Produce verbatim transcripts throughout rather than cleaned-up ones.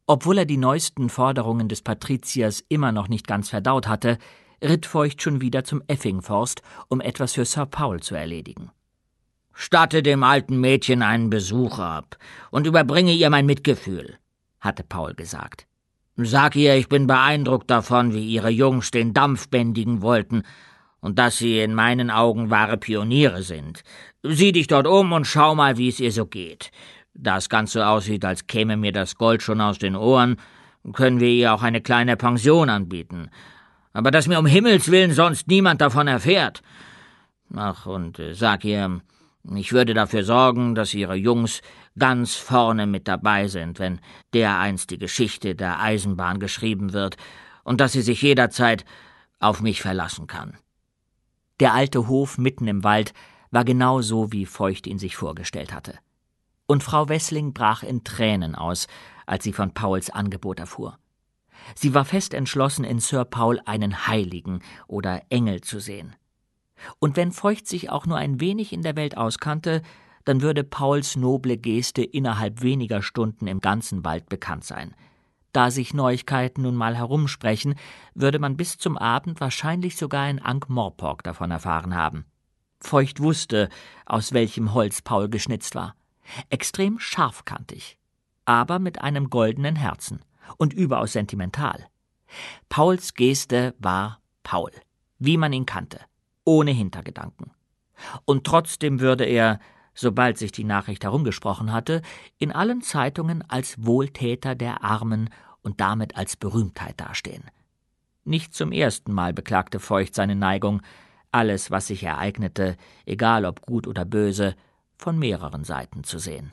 Obwohl er die neuesten Forderungen des Patriziers immer noch nicht ganz verdaut hatte, ritt Feucht schon wieder zum Effingforst, um etwas für Sir Paul zu erledigen. »Statte dem alten Mädchen einen Besuch ab und überbringe ihr mein Mitgefühl«, hatte Paul gesagt. »Sag ihr, ich bin beeindruckt davon, wie ihre Jungs den Dampf bändigen wollten und dass sie in meinen Augen wahre Pioniere sind. Sieh dich dort um und schau mal, wie es ihr so geht. Da es ganz so aussieht, als käme mir das Gold schon aus den Ohren, können wir ihr auch eine kleine Pension anbieten. Aber dass mir um Himmels willen sonst niemand davon erfährt. Ach, und äh, sag ihr, ich würde dafür sorgen, dass ihre Jungs ganz vorne mit dabei sind, wenn dereinst die Geschichte der Eisenbahn geschrieben wird, und dass sie sich jederzeit auf mich verlassen kann.« Der alte Hof mitten im Wald war genau so, wie Feucht ihn sich vorgestellt hatte. Und Frau Wessling brach in Tränen aus, als sie von Pauls Angebot erfuhr. Sie war fest entschlossen, in Sir Paul einen Heiligen oder Engel zu sehen. Und wenn Feucht sich auch nur ein wenig in der Welt auskannte, dann würde Pauls noble Geste innerhalb weniger Stunden im ganzen Wald bekannt sein. Da sich Neuigkeiten nun mal herumsprechen, würde man bis zum Abend wahrscheinlich sogar in Ankh-Morpork davon erfahren haben. Feucht wusste, aus welchem Holz Paul geschnitzt war. Extrem scharfkantig, aber mit einem goldenen Herzen und überaus sentimental. Pauls Geste war Paul, wie man ihn kannte, ohne Hintergedanken. Und trotzdem würde er, sobald sich die Nachricht herumgesprochen hatte, in allen Zeitungen als Wohltäter der Armen und damit als Berühmtheit dastehen. Nicht zum ersten Mal beklagte Feucht seine Neigung, alles, was sich ereignete, egal ob gut oder böse, von mehreren Seiten zu sehen.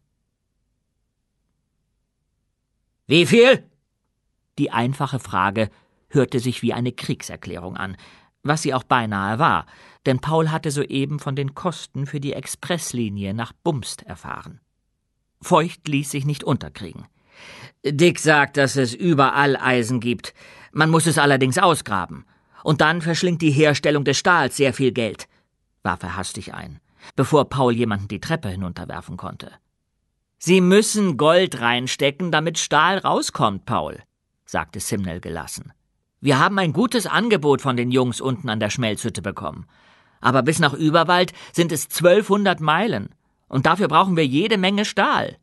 »Wie viel?« Die einfache Frage hörte sich wie eine Kriegserklärung an, was sie auch beinahe war, denn Paul hatte soeben von den Kosten für die Expresslinie nach Bumst erfahren. Feucht ließ sich nicht unterkriegen. »Dick sagt, dass es überall Eisen gibt. Man muss es allerdings ausgraben. Und dann verschlingt die Herstellung des Stahls sehr viel Geld«, warf er hastig ein, bevor Paul jemanden die Treppe hinunterwerfen konnte. »Sie müssen Gold reinstecken, damit Stahl rauskommt, Paul«, sagte Simnel gelassen. »Wir haben ein gutes Angebot von den Jungs unten an der Schmelzhütte bekommen. Aber bis nach Überwald sind es zwölfhundert Meilen, und dafür brauchen wir jede Menge Stahl.«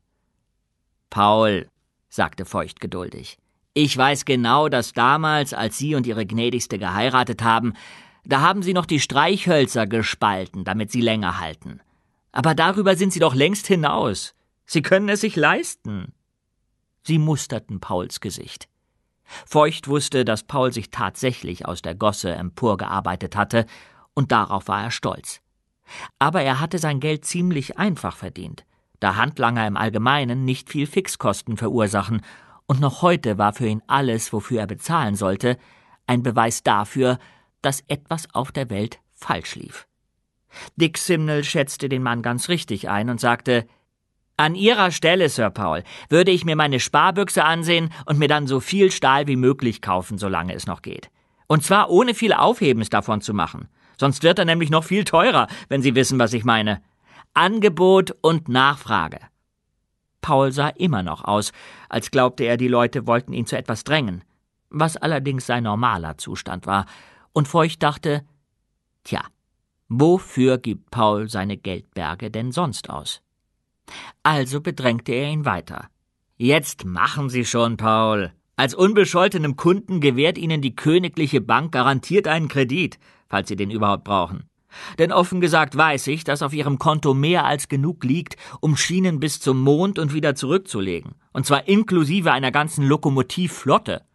»Paul«, sagte Feucht geduldig, »ich weiß genau, dass damals, als Sie und Ihre Gnädigste geheiratet haben, da haben Sie noch die Streichhölzer gespalten, damit sie länger halten. Aber darüber sind Sie doch längst hinaus. Sie können es sich leisten.« Sie musterten Pauls Gesicht. Feucht wusste, dass Paul sich tatsächlich aus der Gosse emporgearbeitet hatte, und darauf war er stolz. Aber er hatte sein Geld ziemlich einfach verdient, da Handlanger im Allgemeinen nicht viel Fixkosten verursachen, und noch heute war für ihn alles, wofür er bezahlen sollte, ein Beweis dafür, dass etwas auf der Welt falsch lief. Dick Simnel schätzte den Mann ganz richtig ein und sagte: »An Ihrer Stelle, Sir Paul, würde ich mir meine Sparbüchse ansehen und mir dann so viel Stahl wie möglich kaufen, solange es noch geht. Und zwar ohne viel Aufhebens davon zu machen. Sonst wird er nämlich noch viel teurer, wenn Sie wissen, was ich meine. Angebot und Nachfrage.« Paul sah immer noch aus, als glaubte er, die Leute wollten ihn zu etwas drängen, was allerdings sein normaler Zustand war, und Feucht dachte, tja, wofür gibt Paul seine Geldberge denn sonst aus? Also bedrängte er ihn weiter. »Jetzt machen Sie schon, Paul. Als unbescholtenem Kunden gewährt Ihnen die Königliche Bank garantiert einen Kredit, falls Sie den überhaupt brauchen. Denn offen gesagt weiß ich, dass auf Ihrem Konto mehr als genug liegt, um Schienen bis zum Mond und wieder zurückzulegen, und zwar inklusive einer ganzen Lokomotivflotte.